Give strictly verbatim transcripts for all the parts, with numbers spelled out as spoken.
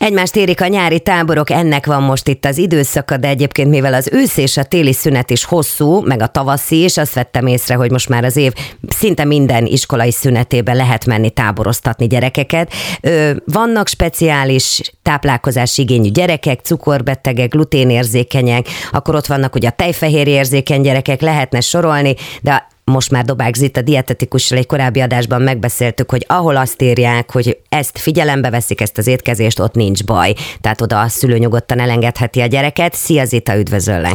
Egymást érik a nyári táborok, ennek van most itt az időszaka, de egyébként mivel az ősz és a téli szünet is hosszú, meg a tavaszi is, azt vettem észre, hogy most már az év szinte minden iskolai szünetében lehet menni táboroztatni gyerekeket. Vannak speciális táplálkozási igényű gyerekek, cukorbetegek, gluténérzékenyek, akkor ott vannak ugye a tejfehérjérzékeny gyerekek, lehetne sorolni, de most már Dobák Zita dietetikussal egy korábbi adásban megbeszéltük, hogy ahol azt írják, hogy ezt figyelembe veszik, ezt az étkezést, ott nincs baj. Tehát oda a szülő nyugodtan elengedheti a gyereket. Szia Zita, üdvözöllek!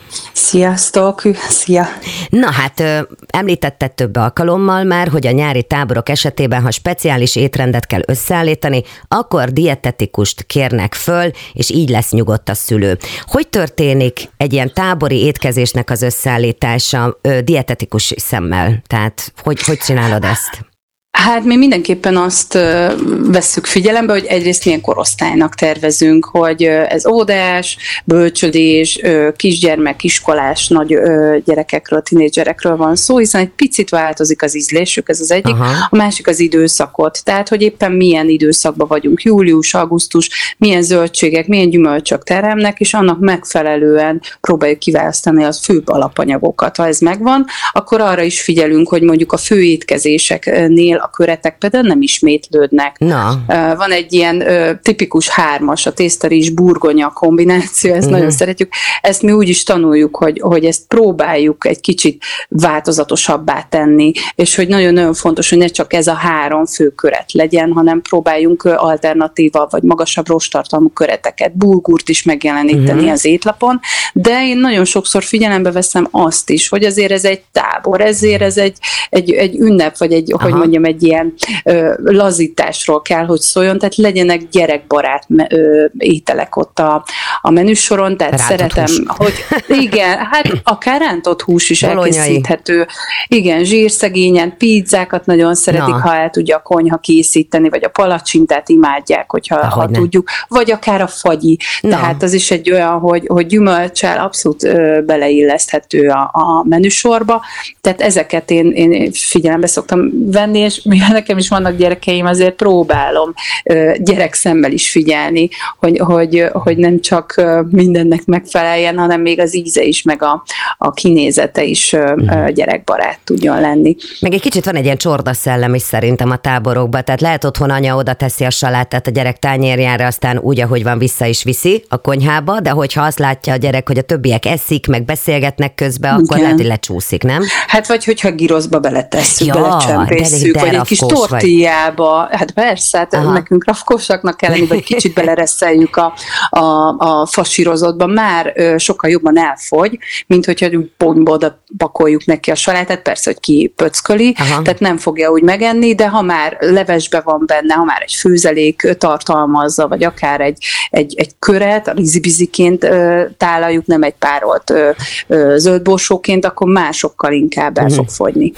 Sziasztok! Szia! Na hát, említetted több alkalommal már, hogy a nyári táborok esetében, ha speciális étrendet kell összeállítani, akkor dietetikust kérnek föl, és így lesz nyugodt a szülő. Hogy történik egy ilyen tábori étkezésnek az összeállítása dietetikus szemmel? Tehát hogy, hogy csinálod ezt? Hát mi mindenképpen azt ö, vesszük figyelembe, hogy egyrészt milyen korosztálynak tervezünk, hogy ö, ez óvodás, bölcsödés, ö, kisgyermek, kiskolás, nagy ö, gyerekekről, tinédzserekről van szó, hiszen egy picit változik az ízlésük, ez az egyik, Aha. a másik az időszakot, tehát hogy éppen milyen időszakban vagyunk, július, augusztus, milyen zöldségek, milyen gyümölcsök teremnek, és annak megfelelően próbáljuk kiválasztani az főbb alapanyagokat. Ha ez megvan, akkor arra is figyelünk, hogy mondjuk a főétkezéseknél a köretek például nem ismétlődnek. Na. Van egy ilyen ö, tipikus hármas, a tésztarizs burgonya kombináció, ezt uh-huh. nagyon szeretjük. Ezt mi úgy is tanuljuk, hogy, hogy ezt próbáljuk egy kicsit változatosabbá tenni, és hogy nagyon-nagyon fontos, hogy ne csak ez a három fő köret legyen, hanem próbáljunk alternatíva, vagy magasabb rosttartalmú köreteket, bulgurt is megjeleníteni uh-huh. az étlapon, de én nagyon sokszor figyelembe veszem azt is, hogy azért ez egy tábor, ezért ez egy, egy, egy ünnep, vagy egy, Aha. hogy mondjam, egy ilyen ö, lazításról kell, hogy szóljon, tehát legyenek gyerekbarát ö, ételek ott a, a menüsoron, tehát rántott szeretem, hús. Hogy igen, hát akár rántott hús is Bolonyai. Elkészíthető. Igen, zsírszegényen, pizzákat nagyon szeretik, Na. ha el tudja a konyha készíteni, vagy a palacsintát imádják, hogyha ha tudjuk, vagy akár a fagyi. Na. Tehát az is egy olyan, hogy, hogy gyümölccsel abszolút ö, beleilleszthető a, a menüsorba, tehát ezeket én, én figyelembe szoktam venni, és mivel nekem is vannak gyerekeim, azért próbálom gyerekszemmel is figyelni, hogy, hogy, hogy nem csak mindennek megfeleljen, hanem még az íze is, meg a, a kinézete is gyerekbarát tudjon lenni. Meg egy kicsit van egy ilyen csorda szellem is szerintem a táborokban, tehát lehet otthon anya oda teszi a salátát a gyerek tányérjára, aztán úgy, ahogy van, vissza is viszi a konyhába, de hogyha azt látja a gyerek, hogy a többiek eszik, meg beszélgetnek közben, akkor Igen. lehet, hogy lecsúszik, nem? Hát vagy hogyha giroszba beletesszük, ja, belecsempészük, vagy egy kis tortillába, hát persze, hát Aha. nekünk rafkósaknak kell lenni, vagy kicsit beleresszeljük a, a, a fasírozottba, már ö, sokkal jobban elfogy, mint hogyha úgy ponyba oda pakoljuk neki a salátát, persze, hogy kipöcköli, Aha. tehát nem fogja úgy megenni, de ha már levesbe van benne, ha már egy főzelék tartalmazza, vagy akár egy, egy, egy köret, a rizibiziként ö, tálaljuk, nem egy párolt ö, ö, zöldborsóként, akkor másokkal inkább el fog fogyni.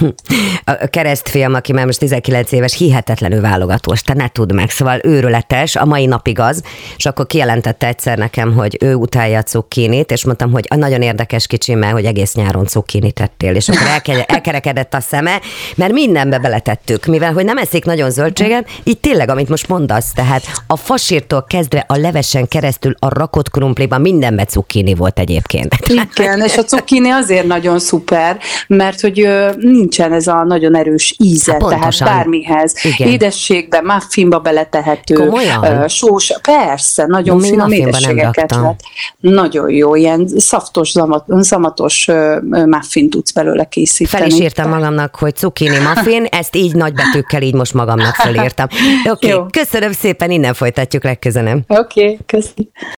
A keresztfiam, aki már most tizenkilenc éves, hihetetlenül válogatós, te ne tudd meg, szóval őrületes, a mai napig az, és akkor kijelentette egyszer nekem, hogy ő utálja a cukkinit, és mondtam, hogy nagyon érdekes kicsimmel, hogy egész nyáron cukkinit tettél, és akkor elke- elkerekedett a szeme, mert mindenbe beletettük, mivel hogy nem eszik nagyon zöldséget, így tényleg, amit most mondasz, tehát a fasírtól kezdve a levesen keresztül a rakott krumpliban mindenbe cukkini volt egyébként. Igen, és a cukkini azért nagyon szuper, mert hogy nincsen ez a nagyon erős íze, hát tehát bármihez. Igen. Édességbe, muffinba beletehető. Komolyan? Sós, persze, nagyon no, finom édességeket lett. Nagyon jó, ilyen szaftos, szamatos muffin tudsz belőle készíteni. Fel is írtam magamnak, hogy cukkini muffin, ezt így nagybetűkkel így most magamnak felírtam. Oké, okay, köszönöm szépen, innen folytatjuk legközelebb. Oké, okay, köszönöm.